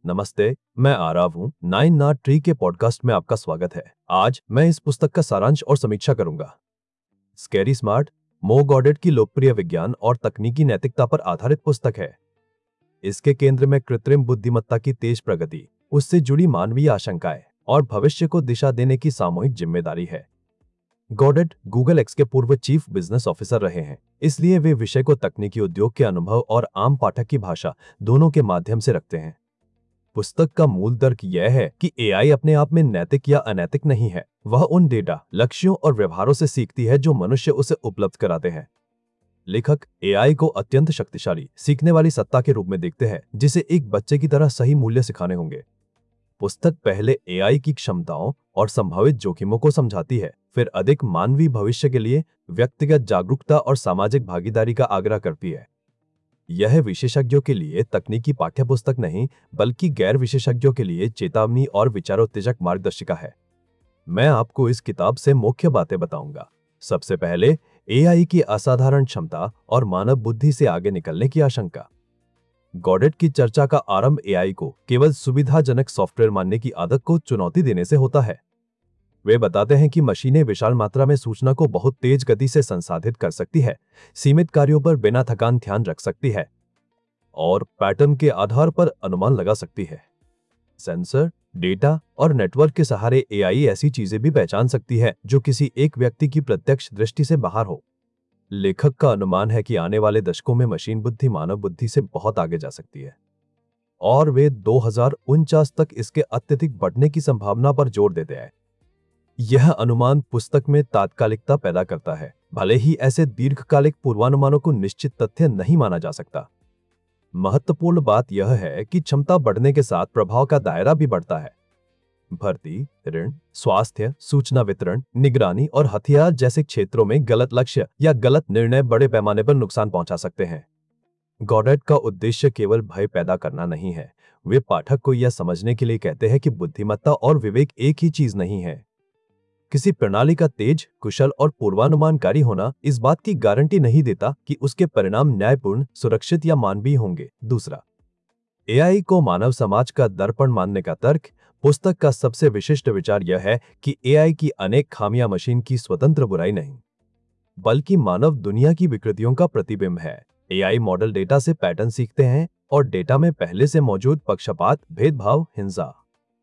नमस्ते, मैं आराव हूँ। नाइन नॉट ट्री के पॉडकास्ट में आपका स्वागत है। आज मैं इस पुस्तक का सारांश और समीक्षा करूंगा। स्कैरी स्मार्ट, मो गॉडेट की लोकप्रिय विज्ञान और तकनीकी नैतिकता पर आधारित पुस्तक है। इसके केंद्र में कृत्रिम बुद्धिमत्ता की तेज प्रगति, उससे जुड़ी मानवीय आशंकाएं और भविष्य को दिशा देने की सामूहिक जिम्मेदारी है। गॉडेट गूगल एक्स के पूर्व चीफ बिजनेस ऑफिसर रहे हैं, इसलिए वे विषय को तकनीकी उद्योग के अनुभव और आम पाठक की भाषा दोनों के माध्यम से रखते हैं। पुस्तक का मूल तर्क यह है कि एआई अपने आप में नैतिक या अनैतिक नहीं है। वह उन डेटा, लक्ष्यों और व्यवहारों से सीखती है जो मनुष्य उसे उपलब्ध कराते हैं। लेखक एआई को अत्यंत शक्तिशाली, सीखने वाली सत्ता के रूप में देखते हैं, जिसे एक बच्चे की तरह सही मूल्य सिखाने होंगे। पुस्तक पहले एआई की क्षमताओं और संभावित जोखिमों को समझाती है, फिर अधिक मानवीय भविष्य के लिए व्यक्तिगत जागरूकता और सामाजिक भागीदारी का आग्रह करती है। यह विशेषज्ञों के लिए तकनीकी पाठ्यपुस्तक नहीं, बल्कि गैर विशेषज्ञों के लिए चेतावनी और विचारोत्तेजक मार्गदर्शिका है। मैं आपको इस किताब से मुख्य बातें बताऊंगा। सबसे पहले, एआई की असाधारण क्षमता और मानव बुद्धि से आगे निकलने की आशंका। गॉडेट की चर्चा का आरंभ एआई को केवल सुविधाजनक सॉफ्टवेयर मानने की आदत को चुनौती देने से होता है। वे बताते हैं कि मशीनें विशाल मात्रा में सूचना को बहुत तेज गति से संसाधित कर सकती है, सीमित कार्यों पर बिना थकान ध्यान रख सकती है और पैटर्न के आधार पर अनुमान लगा सकती है। सेंसर, डेटा और नेटवर्क के सहारे एआई ऐसी चीजें भी पहचान सकती है जो किसी एक व्यक्ति की प्रत्यक्ष दृष्टि से बाहर हो। लेखक का अनुमान है कि आने वाले दशकों में मशीन बुद्धि मानव बुद्धि से बहुत आगे जा सकती है और वे 2049 तक इसके अत्यधिक बढ़ने की संभावना पर जोर देते हैं। यह अनुमान पुस्तक में तात्कालिकता पैदा करता है, भले ही ऐसे दीर्घकालिक पूर्वानुमानों को निश्चित तथ्य नहीं माना जा सकता। महत्वपूर्ण बात यह है कि क्षमता बढ़ने के साथ प्रभाव का दायरा भी बढ़ता है। भर्ती, ऋण, स्वास्थ्य, सूचना वितरण, निगरानी और हथियार जैसे क्षेत्रों में गलत लक्ष्य या गलत निर्णय बड़े पैमाने पर नुकसान पहुंचा सकते हैं। गॉडेट का उद्देश्य केवल भय पैदा करना नहीं है। वे पाठक को यह समझने के लिए कहते हैं कि बुद्धिमत्ता और विवेक एक ही चीज नहीं है। किसी प्रणाली का तेज, कुशल और पूर्वानुमानकारी होना इस बात की गारंटी नहीं देता कि उसके परिणाम न्यायपूर्ण, सुरक्षित या मानवीय होंगे। दूसरा, एआई को मानव समाज का दर्पण मानने का तर्क। पुस्तक का सबसे विशिष्ट विचार यह है कि एआई की अनेक खामियां मशीन की स्वतंत्र बुराई नहीं, बल्कि मानव दुनिया की विकृतियों का प्रतिबिंब है। एआई मॉडल डेटा से पैटर्न सीखते हैं और डेटा में पहले से मौजूद पक्षपात, भेदभाव, हिंसा,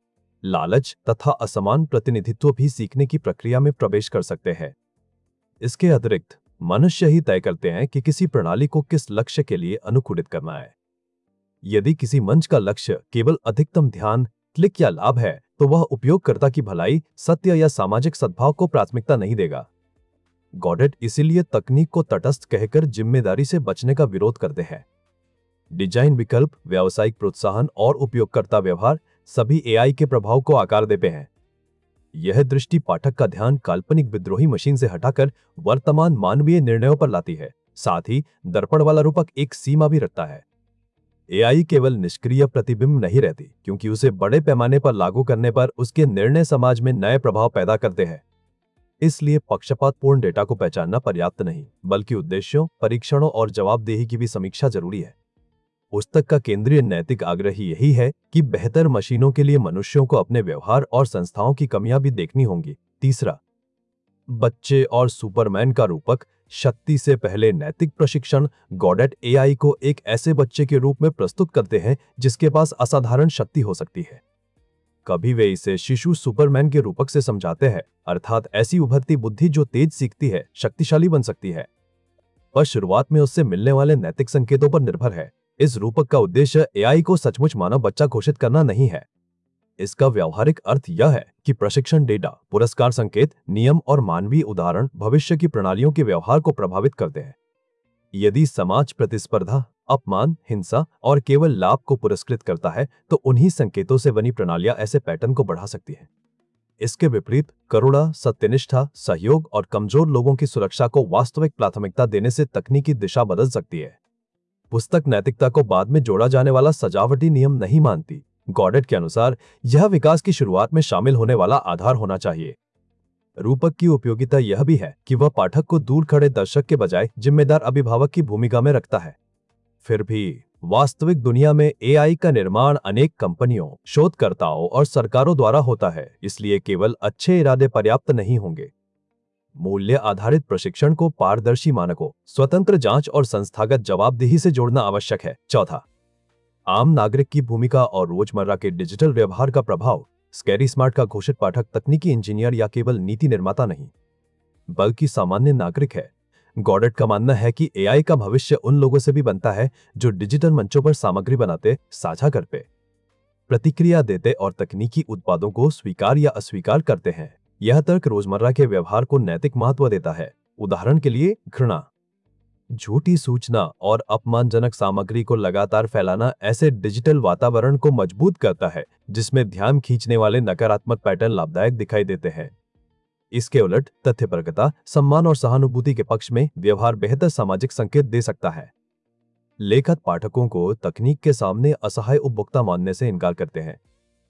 लालच तथा असमान प्रतिनिधित्व भी सीखने की प्रक्रिया में प्रवेश कर सकते हैं। इसके अतिरिक्त मनुष्य ही तय करते हैं कि किसी प्रणाली को किस लक्ष्य के लिए अनुकूलित करना है। यदि किसी मंच का लक्ष्य केवल अधिकतम ध्यान, क्लिक या लाभ है, तो वह उपयोगकर्ता की भलाई, सत्य या सामाजिक सद्भाव को प्राथमिकता नहीं देगा। गॉडेट इसीलिए तकनीक को तटस्थ कहकर जिम्मेदारी से बचने का विरोध करते हैं। डिजाइन विकल्प, व्यावसायिक प्रोत्साहन और उपयोगकर्ता व्यवहार सभी एआई के प्रभाव को आकार देते हैं। यह दृष्टि पाठक का ध्यान काल्पनिक विद्रोही मशीन से हटाकर वर्तमान मानवीय निर्णयों पर लाती है। साथ ही दर्पण वाला रूपक एक सीमा भी रखता है। एआई केवल निष्क्रिय प्रतिबिंब नहीं रहती, क्योंकि उसे बड़े पैमाने पर लागू करने पर उसके निर्णय समाज में नए प्रभाव पैदा करते हैं। इसलिए पक्षपातपूर्ण डेटा को पहचानना पर्याप्त नहीं, बल्कि उद्देश्यों, परीक्षणों और जवाबदेही की भी समीक्षा जरूरी है। पुस्तक का केंद्रीय नैतिक आग्रह यही है कि बेहतर मशीनों के लिए मनुष्यों को अपने व्यवहार और संस्थाओं की कमियां भी देखनी होंगी। तीसरा, बच्चे और सुपरमैन का रूपक, शक्ति से पहले नैतिक प्रशिक्षण। गॉडेट एआई को एक ऐसे बच्चे के रूप में प्रस्तुत करते हैं जिसके पास असाधारण शक्ति हो सकती है। कभी वे इसे शिशु सुपरमैन के रूपक से समझाते हैं, अर्थात ऐसी उभरती बुद्धि जो तेज सीखती है, शक्तिशाली बन सकती है, पर शुरुआत में उससे मिलने वाले नैतिक संकेतों पर निर्भर है। इस रूपक का उद्देश्य एआई को सचमुच मानव बच्चा घोषित करना नहीं है। इसका व्यावहारिक अर्थ यह है कि प्रशिक्षण डेटा, पुरस्कार संकेत, नियम और मानवीय उदाहरण भविष्य की प्रणालियों के व्यवहार को प्रभावित करते हैं। यदि समाज प्रतिस्पर्धा, अपमान, हिंसा और केवल लाभ को पुरस्कृत करता है, तो उन्हीं संकेतों से बनी प्रणालियां ऐसे पैटर्न को बढ़ा सकती हैं। इसके विपरीत करुणा, सत्यनिष्ठा, सहयोग और कमजोर लोगों की सुरक्षा को वास्तविक प्राथमिकता देने से तकनीकी दिशा बदल सकती है। पुस्तक नैतिकता को बाद में जोड़ा जाने वाला सजावटी नियम नहीं मानती। गॉडेट के अनुसार यह विकास की शुरुआत में शामिल होने वाला आधार होना चाहिए। रूपक की उपयोगिता यह भी है कि वह पाठक को दूर खड़े दर्शक के बजाय जिम्मेदार अभिभावक की भूमिका में रखता है। फिर भी वास्तविक दुनिया में एआई का निर्माण अनेक कंपनियों, शोधकर्ताओं और सरकारों द्वारा होता है, इसलिए केवल अच्छे इरादे पर्याप्त नहीं होंगे। मूल्य आधारित प्रशिक्षण को पारदर्शी मानकों, स्वतंत्र जांच और संस्थागत जवाबदेही से जोड़ना आवश्यक है। चौथा, आम नागरिक की भूमिका और रोजमर्रा के डिजिटल व्यवहार का प्रभाव। स्कैरी स्मार्ट का घोषित पाठक तकनीकी इंजीनियर या केवल नीति निर्माता नहीं, बल्कि सामान्य नागरिक है। गॉडेट का मानना है कि एआई का भविष्य उन लोगों से भी बनता है जो डिजिटल मंचों पर सामग्री बनाते, साझा करते, प्रतिक्रिया देते और तकनीकी उत्पादों को स्वीकार या अस्वीकार करते हैं। यह तर्क रोजमर्रा के व्यवहार को नैतिक महत्व देता है। उदाहरण के लिए, घृणा, झूठी सूचना और अपमानजनक सामग्री को लगातार फैलाना ऐसे डिजिटल वातावरण को मजबूत करता है जिसमें ध्यान खींचने वाले नकारात्मक पैटर्न लाभदायक दिखाई देते हैं। इसके उलट तथ्यपरकता, सम्मान और सहानुभूति के पक्ष में व्यवहार बेहतर सामाजिक संकेत दे सकता है। लेखक पाठकों को तकनीक के सामने असहाय उपभोक्ता मानने से इनकार करते हैं।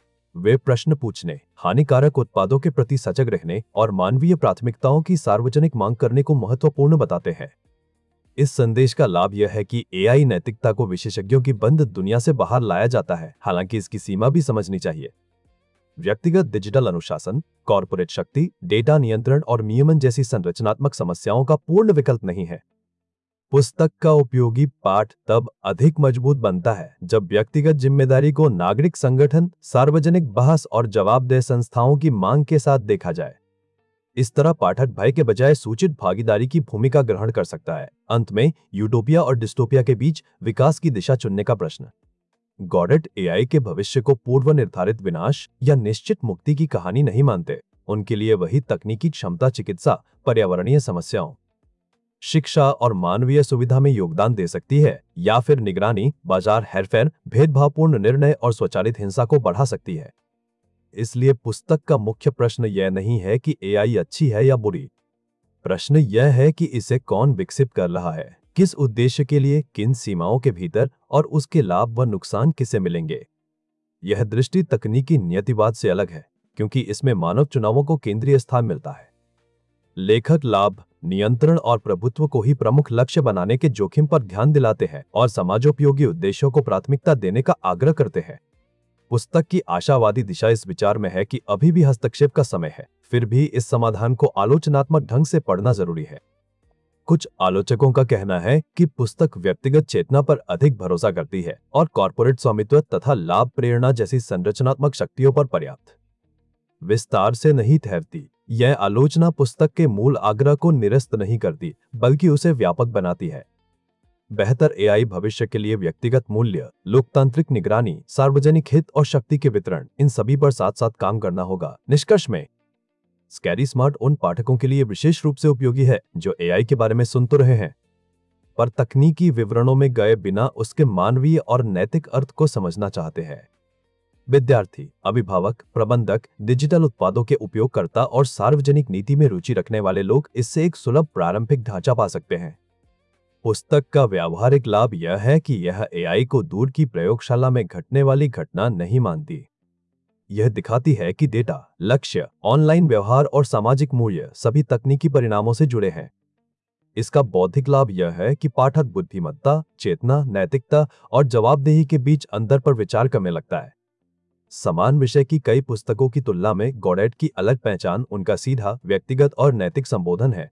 वे प्रश्न पूछने, हानिकारक उत्पादों के प्रति सजग रहने और मानवीय प्राथमिकताओं की सार्वजनिक मांग करने को महत्वपूर्ण बताते हैं। इस संदेश का लाभ यह है कि एआई नैतिकता को विशेषज्ञों की बंद दुनिया से बाहर लाया जाता है, हालांकि इसकी सीमा भी समझनी चाहिए। व्यक्तिगत डिजिटल अनुशासन, कॉर्पोरेट शक्ति, डेटा नियंत्रण और नियमन जैसी संरचनात्मक समस्याओं का पूर्ण विकल्प नहीं है। पुस्तक का उपयोगी पाठ तब अधिक मजबूत बनता है जब व्यक्तिगत जिम्मेदारी को नागरिक संगठन, सार्वजनिक बहस और जवाबदेह संस्थाओं की मांग के साथ देखा जाए। इस तरह पाठक भय के बजाय सूचित भागीदारी की भूमिका ग्रहण कर सकता है। अंत में, यूटोपिया और डिस्टोपिया के बीच विकास की दिशा चुनने का प्रश्न। गॉडेट एआई के भविष्य को पूर्व निर्धारित विनाश या निश्चित मुक्ति की कहानी नहीं मानते। उनके लिए वही तकनीकी क्षमता चिकित्सा, पर्यावरणीय समस्याओं, शिक्षा और मानवीय सुविधा में योगदान दे सकती है, या फिर निगरानी, बाजार हेरफेर, भेदभावपूर्ण निर्णय और स्वचालित हिंसा को बढ़ा सकती है। इसलिए पुस्तक का मुख्य प्रश्न यह नहीं है कि एआई अच्छी है या बुरी। प्रश्न यह है कि इसे कौन विकसित कर रहा है, किस उद्देश्य के लिए, किन सीमाओं के भीतर, और उसके लाभ व नुकसान किसे मिलेंगे। यह दृष्टि तकनीकी नियतिवाद से अलग है, क्योंकि इसमें मानव चुनावों को केंद्रीय स्थान मिलता है। लेखक लाभ, नियंत्रण और प्रभुत्व को ही प्रमुख लक्ष्य बनाने के जोखिम पर ध्यान दिलाते हैं और समाजोपयोगी उद्देश्यों को प्राथमिकता देने का आग्रह करते हैं। पुस्तक की आशावादी दिशा इस विचार में है कि अभी भी हस्तक्षेप का समय है, फिर भी इस समाधान को आलोचनात्मक ढंग से पढ़ना जरूरी है। कुछ आलोचकों का कहना है कि पुस्तक व्यक्तिगत चेतना पर अधिक भरोसा करती है और कॉर्पोरेट स्वामित्व तथा लाभ प्रेरणा जैसी संरचनात्मक शक्तियों पर पर्याप्त विस्तार से नहीं ठहरती। यह आलोचना पुस्तक के मूल आग्रह को निरस्त नहीं करती, बल्कि उसे व्यापक बनाती है। बेहतर एआई भविष्य के लिए व्यक्तिगत मूल्य, लोकतांत्रिक निगरानी, सार्वजनिक हित और शक्ति के वितरण, इन सभी पर साथ साथ काम करना होगा। निष्कर्ष में, स्कैरी स्मार्ट उन पाठकों के लिए विशेष रूप से उपयोगी है जो एआई के बारे में सुन तो रहे हैं, पर तकनीकी विवरणों में गए बिना उसके मानवीय और नैतिक अर्थ को समझना चाहते हैं। विद्यार्थी, अभिभावक, प्रबंधक, डिजिटल उत्पादों के उपयोगकर्ता और सार्वजनिक नीति में रुचि रखने वाले लोग इससे एक सुलभ प्रारंभिक ढांचा पा सकते हैं। पुस्तक का व्यावहारिक लाभ यह है कि यह एआई को दूर की प्रयोगशाला में घटने वाली घटना नहीं मानती। यह दिखाती है कि डेटा, लक्ष्य, ऑनलाइन व्यवहार और सामाजिक मूल्य सभी तकनीकी परिणामों से जुड़े हैं। इसका बौद्धिक लाभ यह है कि पाठक बुद्धिमत्ता, चेतना, नैतिकता और जवाबदेही के बीच अंतर पर विचार करने लगता है। समान विषय की कई पुस्तकों की तुलना में गॉडेट की अलग पहचान उनका सीधा, व्यक्तिगत और नैतिक संबोधन है।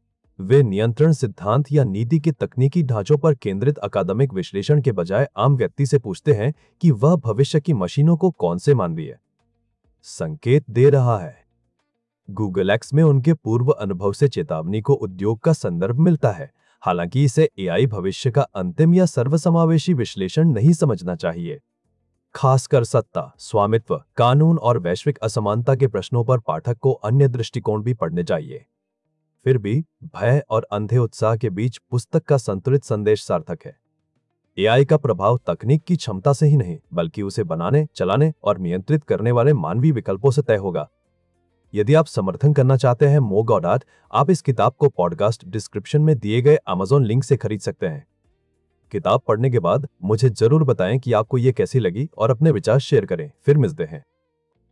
वे नियंत्रण सिद्धांत या नीति के तकनीकी ढांचों पर केंद्रित अकादमिक विश्लेषण के बजाय आम व्यक्ति से पूछते हैं कि वह भविष्य की मशीनों को कौन से मानवीय संकेत दे रहा है। गूगल एक्स में उनके पूर्व अनुभव से चेतावनी को उद्योग का संदर्भ मिलता है, हालांकि इसे एआई भविष्य का अंतिम या सर्वसमावेशी विश्लेषण नहीं समझना चाहिए। खासकर सत्ता, स्वामित्व, कानून और वैश्विक असमानता के प्रश्नों पर पाठक को अन्य दृष्टिकोण भी पढ़ने चाहिए। फिर भी भय और अंधे उत्साह के बीच पुस्तक का संतुलित संदेश सार्थक है। एआई का प्रभाव तकनीक की क्षमता से ही नहीं, बल्कि उसे बनाने, चलाने और नियंत्रित करने वाले मानवीय विकल्पों से तय होगा। यदि आप समर्थन करना चाहते हैं मो गॉडेट, आप इस किताब को पॉडकास्ट डिस्क्रिप्शन में दिए गए अमेज़न लिंक से खरीद सकते हैं। किताब पढ़ने के बाद मुझे जरूर बताएं कि आपको ये कैसी लगी और अपने विचार शेयर करें। फिर मिलते हैं।